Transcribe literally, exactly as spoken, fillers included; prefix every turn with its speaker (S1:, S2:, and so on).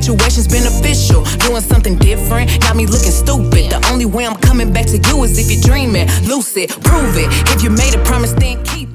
S1: situation's beneficial. Doing something different got me looking stupid. The only way I'm coming back to you is if you're dreaming. Lucid, prove it. If you made a promise, then keep